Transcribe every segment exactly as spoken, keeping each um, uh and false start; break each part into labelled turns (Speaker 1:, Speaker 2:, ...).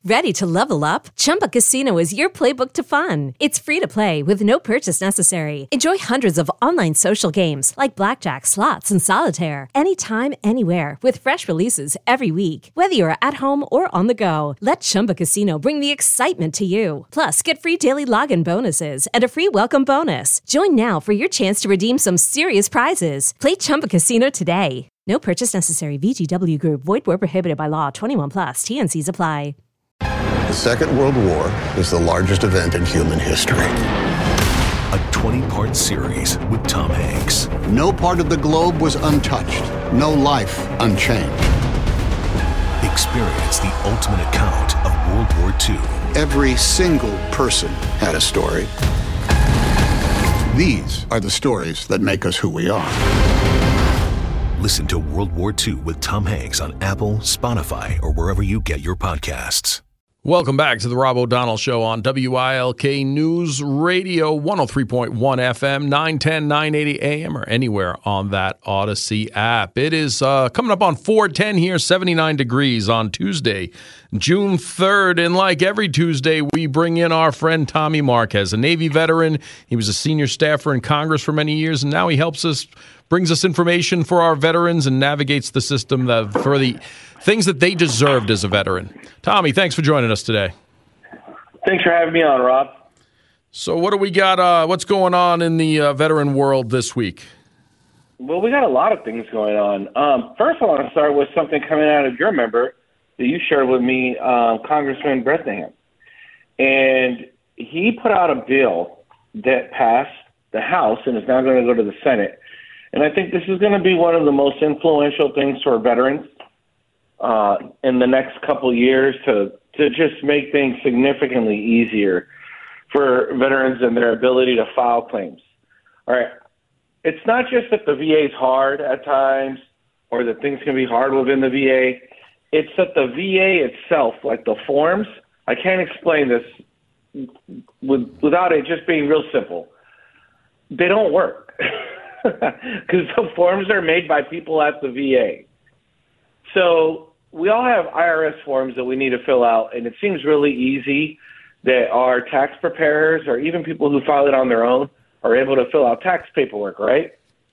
Speaker 1: Ready to level up? Chumba Casino is your playbook to fun. It's free to play with no purchase necessary. Enjoy hundreds of online social games like blackjack, slots, and solitaire. Anytime, anywhere with fresh releases every week. Whether you're at home or on the go, let Chumba Casino bring the excitement to you. Plus, get free daily login bonuses and a free welcome bonus. Join now for your chance to redeem some serious prizes. Play Chumba Casino today. No purchase necessary. V G W Group. Void where prohibited by law. twenty-one plus. T N Cs apply.
Speaker 2: The Second World War is the largest event in human history.
Speaker 3: A twenty-part series with Tom Hanks.
Speaker 2: No part of the globe was untouched. No life unchanged.
Speaker 3: Experience the ultimate account of World War Two.
Speaker 2: Every single person had a story. These are the stories that make us who we are.
Speaker 3: Listen to World War Two with Tom Hanks on Apple, Spotify, or wherever you get your podcasts.
Speaker 4: Welcome back to the Rob O'Donnell Show on W I L K News Radio, one oh three point one F M, nine ten, nine eighty A M, or anywhere on that Odyssey app. It is uh, coming up on four ten here, seventy-nine degrees on Tuesday, June third. And like every Tuesday, we bring in our friend Tommy Marquez, a Navy veteran. He was a senior staffer in Congress for many years, and now he helps us, brings us information for our veterans and navigates the system that, for the things that they deserved as a veteran. Tommy, thanks for joining us today.
Speaker 5: Thanks for having me on, Rob.
Speaker 4: So what do we got? Uh, what's going on in the uh, veteran world this week?
Speaker 5: Well, we got a lot of things going on. Um, first, I want to start with something coming out of your member that you shared with me, uh, Congressman Bresnahan. And he put out a bill that passed the House and is now going to go to the Senate. And I think this is going to be one of the most influential things for veterans uh, in the next couple of years to, to just make things significantly easier for veterans and their ability to file claims. All right. It's not just that the V A is hard at times or that things can be hard within the V A. It's that the V A itself, like the forms, I can't explain this with, without it just being real simple. They don't work. Because the forms are made by people at the V A. So we all have I R S forms that we need to fill out, and it seems really easy that our tax preparers or even people who file it on their own are able to fill out tax paperwork, right?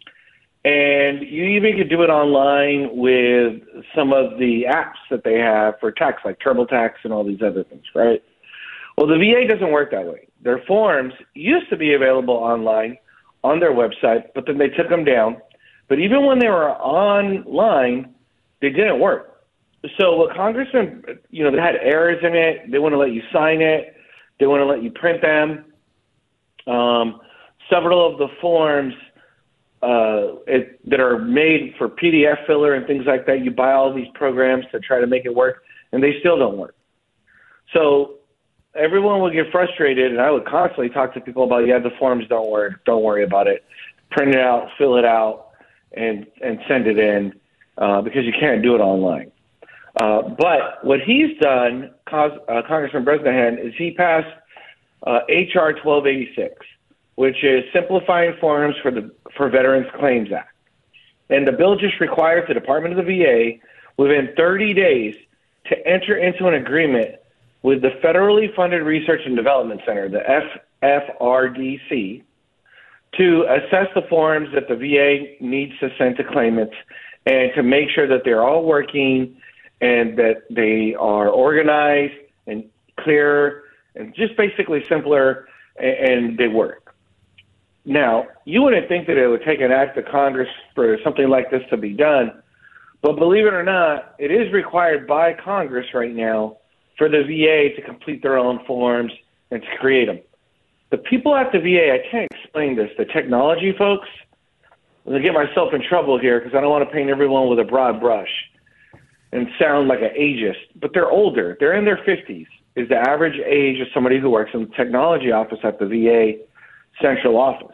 Speaker 5: And you even could do it online with some of the apps that they have for tax, like TurboTax and all these other things, right? Well, the V A doesn't work that way. Their forms used to be available online on their website, but then they took them down. But even when they were online, they didn't work. So what Congressman, you know, they had errors in it. They want to let you sign it. They want to let you print them. Um, several of the forms uh, it, that are made for P D F filler and things like that, you buy all these programs to try to make it work, and they still don't work. So everyone would get frustrated, and I would constantly talk to people about, yeah, the forms don't work. Don't worry about it. Print it out, fill it out, and and send it in uh, because you can't do it online. Uh, but what he's done, Cos- uh, Congressman Bresnahan, is he passed uh, H R twelve eighty-six, which is Simplifying Forms for the for Veterans Claims Act. And the bill just requires the Department of the V A within thirty days to enter into an agreement with the Federally Funded Research and Development Center, the F F R D C, to assess the forms that the V A needs to send to claimants and to make sure that they're all working and that they are organized and clear and just basically simpler and, and they work. Now, you wouldn't think that it would take an act of Congress for something like this to be done, but believe it or not, it is required by Congress right now for the V A to complete their own forms and to create them. The people at the V A, I can't explain this, the technology folks, I'm going to get myself in trouble here because I don't want to paint everyone with a broad brush and sound like an ageist, but they're older. They're in their fifties is the average age of somebody who works in the technology office at the V A central office.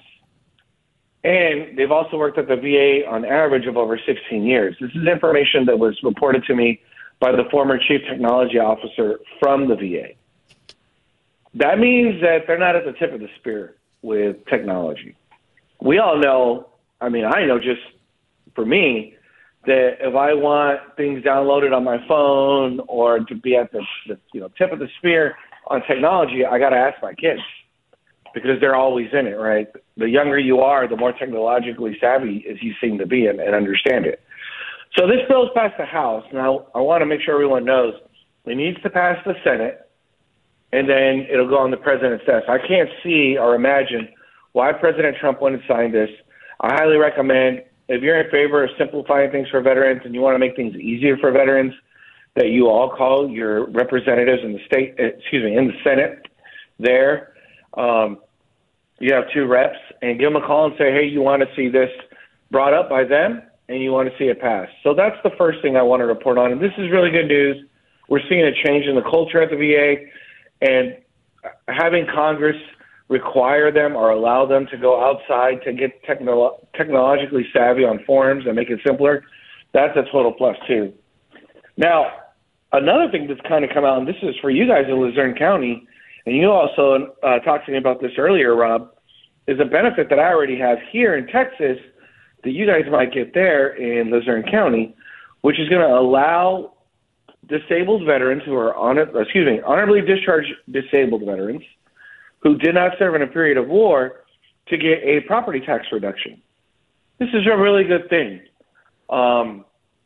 Speaker 5: And they've also worked at the V A on average of over sixteen years. This is information that was reported to me by the former chief technology officer from the V A. That means that they're not at the tip of the spear with technology. We all know, I mean, I know just for me, that if I want things downloaded on my phone or to be at the, the you know tip of the spear on technology, I got to ask my kids because they're always in it, right? The younger you are, the more technologically savvy as you seem to be and, and understand it. So this bill's passed the House. Now, I want to make sure everyone knows it needs to pass the Senate, and then it'll go on the president's desk. I can't see or imagine why President Trump wouldn't sign this. I highly recommend, if you're in favor of simplifying things for veterans and you want to make things easier for veterans, that you all call your representatives in the state, excuse me, in the Senate there. Um, you have two reps, and give them a call and say, hey, you want to see this brought up by them, and you want to see it passed. So that's the first thing I want to report on, and this is really good news. We're seeing a change in the culture at the V A, and having Congress require them or allow them to go outside to get technolo- technologically savvy on forms and make it simpler, that's a total plus too. Now, another thing that's kind of come out, and this is for you guys in Luzerne County, and you also uh, talked to me about this earlier, Rob, is a benefit that I already have here in Texas that you guys might get there in Luzerne County, which is going to allow disabled veterans who are on it, excuse me, honorably discharged disabled veterans who did not serve in a period of war to get a property tax reduction. This is a really good thing. Um,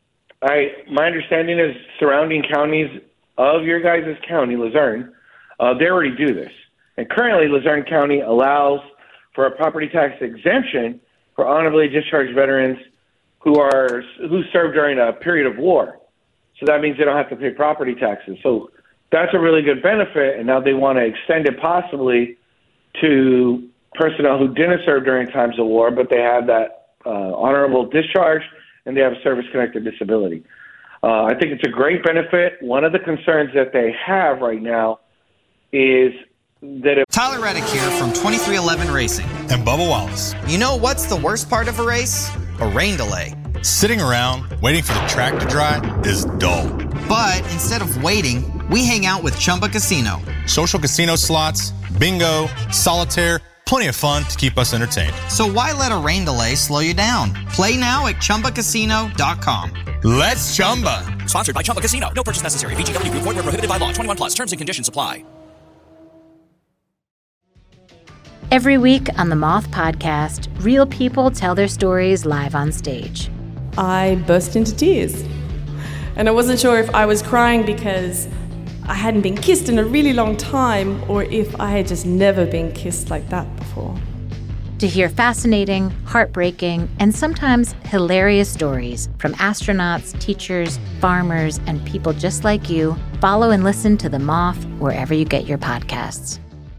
Speaker 5: I my understanding is surrounding counties of your guys' county, Luzerne, uh, they already do this. And currently, Luzerne County allows for a property tax exemption for honorably discharged veterans who are who served during a period of war. So that means they don't have to pay property taxes. So that's a really good benefit, and now they want to extend it possibly to personnel who didn't serve during times of war, but they have that uh, honorable discharge and they have a service-connected disability. Uh, I think it's a great benefit. One of the concerns that they have right now is that if
Speaker 6: Tyler Reddick here from twenty-three eleven Racing.
Speaker 7: And Bubba Wallace.
Speaker 6: You know what's the worst part of a race? A rain delay.
Speaker 7: Sitting around waiting for the track to dry is dull.
Speaker 6: But instead of waiting, we hang out with Chumba Casino.
Speaker 7: Social casino slots, bingo, solitaire, plenty of fun to keep us entertained.
Speaker 6: So why let a rain delay slow you down? Play now at Chumba Casino dot com.
Speaker 7: Let's Chumba.
Speaker 8: Sponsored by Chumba Casino. No purchase necessary. V G W Group. Void where prohibited by law. twenty-one plus. Terms and conditions apply.
Speaker 9: Every week on the Moth Podcast, real people tell their stories live on stage.
Speaker 10: I burst into tears. And I wasn't sure if I was crying because I hadn't been kissed in a really long time or if I had just never been kissed like that before.
Speaker 9: To hear fascinating, heartbreaking, and sometimes hilarious stories from astronauts, teachers, farmers, and people just like you, follow and listen to The Moth wherever you get your podcasts.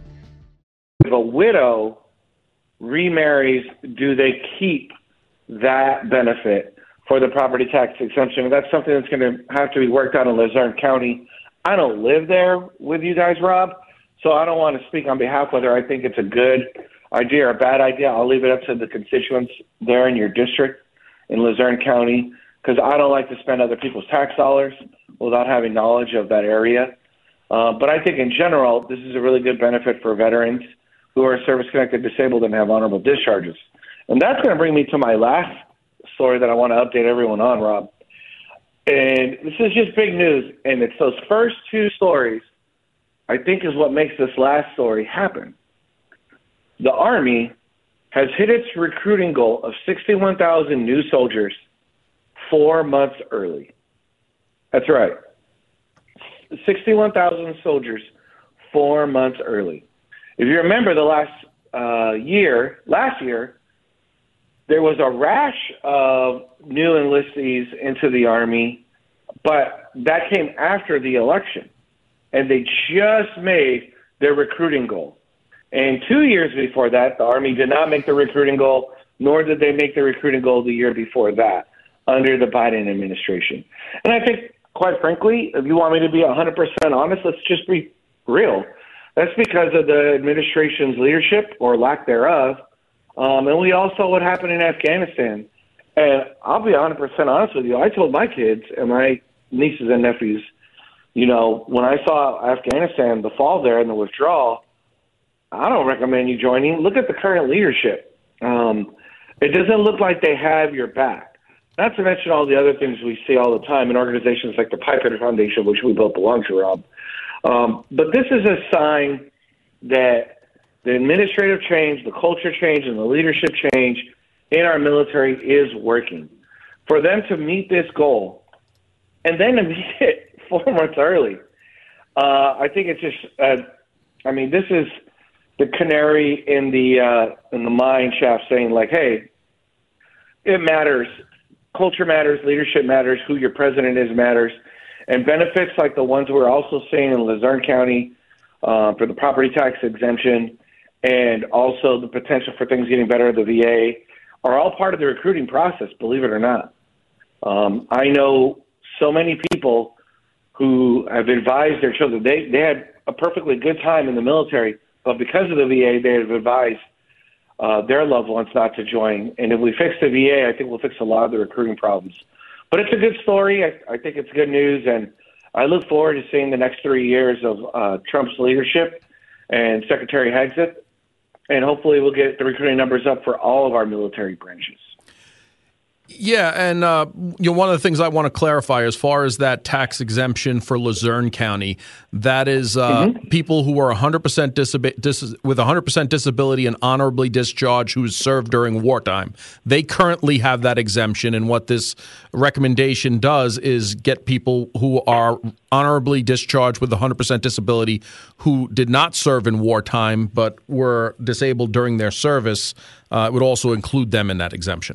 Speaker 5: If a widow remarries, do they keep that benefit for the property tax exemption? That's something that's going to have to be worked out in Luzerne County. I don't live there with you guys, Rob, so I don't want to speak on behalf whether I think it's a good idea or a bad idea. I'll leave it up to the constituents there in your district in Luzerne County, because I don't like to spend other people's tax dollars without having knowledge of that area. Uh, but I think in general, this is a really good benefit for veterans who are service-connected disabled and have honorable discharges. And that's going to bring me to my last story that I want to update everyone on, Rob. And this is just big news, and it's those first two stories I think is what makes this last story happen. The Army has hit its recruiting goal of sixty-one thousand new soldiers four months early. That's right. sixty-one thousand soldiers four months early. If you remember the last uh, year, last year, there was a rash of new enlistees into the Army, but that came after the election, and they just made their recruiting goal. And two years before that, the Army did not make the recruiting goal, nor did they make the recruiting goal the year before that under the Biden administration. And I think, quite frankly, if you want me to be one hundred percent honest, let's just be real. That's because of the administration's leadership or lack thereof. Um, and we all saw what happened in Afghanistan. And I'll be one hundred percent honest with you. I told my kids and my nieces and nephews, you know, when I saw Afghanistan, the fall there and the withdrawal, I don't recommend you joining. Look at the current leadership. Um, it doesn't look like they have your back. Not to mention all the other things we see all the time in organizations like the Piper Foundation, which we both belong to, Rob. Um, but this is a sign that the administrative change, the culture change, and the leadership change in our military is working. For them to meet this goal and then to meet it four months early, uh, I think it's just, uh, I mean, this is the canary in the uh, in the mine shaft saying, like, hey, it matters. Culture matters. Leadership matters. Who your president is matters. And benefits like the ones we're also seeing in Luzerne County uh, for the property tax exemption and also the potential for things getting better at the V A are all part of the recruiting process, believe it or not. Um, I know so many people who have advised their children. They, they had a perfectly good time in the military, but because of the V A, they have advised uh, their loved ones not to join. And if we fix the V A, I think we'll fix a lot of the recruiting problems. But it's a good story. I, I think it's good news, and I look forward to seeing the next three years of uh, Trump's leadership and Secretary Hegseth, and hopefully we'll get the recruiting numbers up for all of our military branches.
Speaker 4: Yeah, and uh, you know, one of the things I want to clarify as far as that tax exemption for Luzerne County, that is uh, mm-hmm. people who are one hundred percent disab- dis- with one hundred percent disability and honorably discharged who served during wartime. They currently have that exemption, and what this recommendation does is get people who are honorably discharged with one hundred percent disability who did not serve in wartime but were disabled during their service. Uh, it would also include them in that exemption.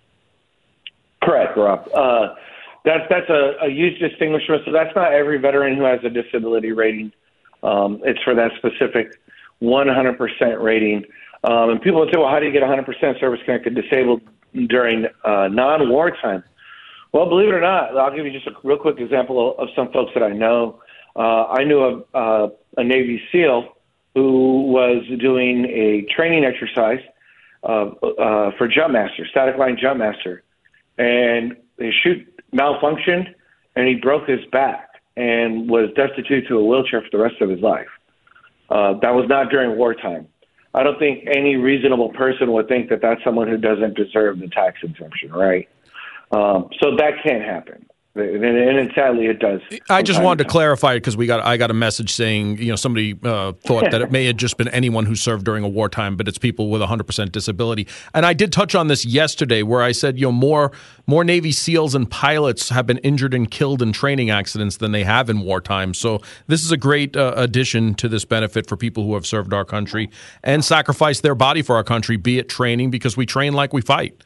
Speaker 5: Correct, Rob. Uh, that's that's a, a huge distinguishment. So that's not every veteran who has a disability rating. Um, it's for that specific one hundred percent rating. Um, and people would say, well, how do you get one hundred percent service-connected disabled during uh, non-wartime? Well, believe it or not, I'll give you just a real quick example of some folks that I know. Uh, I knew a, uh, a Navy SEAL who was doing a training exercise uh, uh, for jump master, static line jump master. And his chute malfunctioned, and he broke his back and was destitute to a wheelchair for the rest of his life. Uh, that was not during wartime. I don't think any reasonable person would think that that's someone who doesn't deserve the tax exemption, right? Um, so that can't happen. And, and sadly, it does.
Speaker 4: I just wanted to clarify it because we got I got a message saying, you know, somebody uh, thought that it may have just been anyone who served during a wartime, but it's people with one hundred percent disability. And I did touch on this yesterday, where I said, you know, more more Navy SEALs and pilots have been injured and killed in training accidents than they have in wartime. So this is a great uh, addition to this benefit for people who have served our country and sacrificed their body for our country, be it training, because we train like we fight.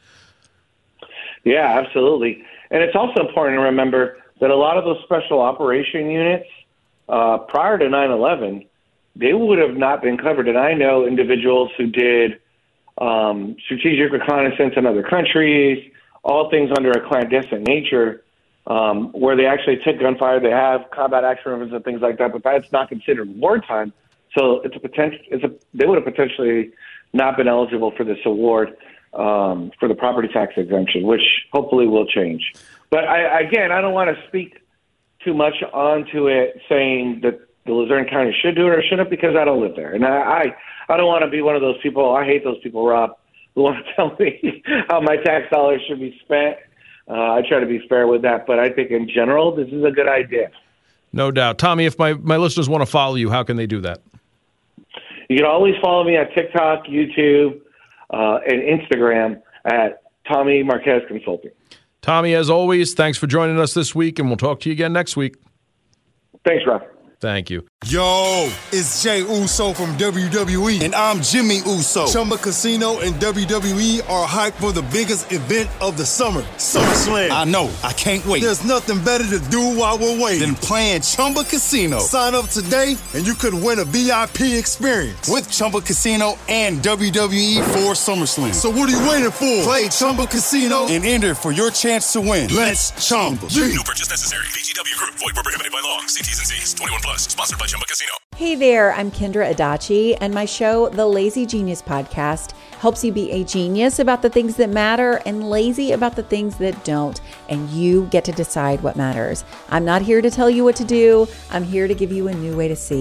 Speaker 5: Yeah, absolutely. And it's also important to remember that a lot of those special operation units, uh, prior to nine eleven, they would have not been covered. And I know individuals who did um, strategic reconnaissance in other countries, all things under a clandestine nature, um, where they actually took gunfire. They have combat action rifles and things like that, but that's not considered wartime. So it's a potential. It's a, they would have potentially not been eligible for this award. Um, for the property tax exemption, which hopefully will change. But I, again, I don't want to speak too much onto it saying that the Luzerne County should do it or shouldn't, because I don't live there. And I, I, I don't want to be one of those people, I hate those people, Rob, who want to tell me how my tax dollars should be spent. Uh, I try to be fair with that, but I think in general, this is a good idea.
Speaker 4: No doubt. Tommy, if my, my listeners want to follow you, how can they do that?
Speaker 5: You can always follow me on TikTok, YouTube, Uh, and Instagram at Tommy Marquez Consulting.
Speaker 4: Tommy, as always, thanks for joining us this week, and we'll talk to you again next week.
Speaker 5: Thanks, Rob.
Speaker 4: Thank you.
Speaker 11: Yo, it's Jay Uso from W W E, and I'm Jimmy Uso. Chumba Casino and W W E are hyped for the biggest event of the summer, SummerSlam.
Speaker 12: I know. I can't wait.
Speaker 11: There's nothing better to do while we're waiting
Speaker 12: than playing Chumba Casino.
Speaker 11: Sign up today, and you could win a V I P experience
Speaker 12: with Chumba Casino and W W E for SummerSlam.
Speaker 11: So what are you waiting for? Play Chumba Casino
Speaker 12: and enter for your chance to win.
Speaker 11: Let's Chumba.
Speaker 13: No purchase necessary. V G W Group. Void where prohibited by law. See T's and C's. twenty-one plus. Sponsored by Chumba Casino.
Speaker 14: Hey there, I'm Kendra Adachi, and my show, The Lazy Genius Podcast, helps you be a genius about the things that matter and lazy about the things that don't, and you get to decide what matters. I'm not here to tell you what to do. I'm here to give you a new way to see.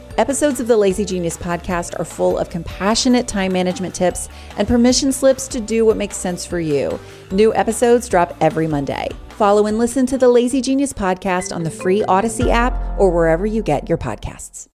Speaker 14: Episodes of the Lazy Genius podcast are full of compassionate time management tips and permission slips to do what makes sense for you. New episodes drop every Monday. Follow and listen to the Lazy Genius podcast on the free Odyssey app or wherever you get your podcasts.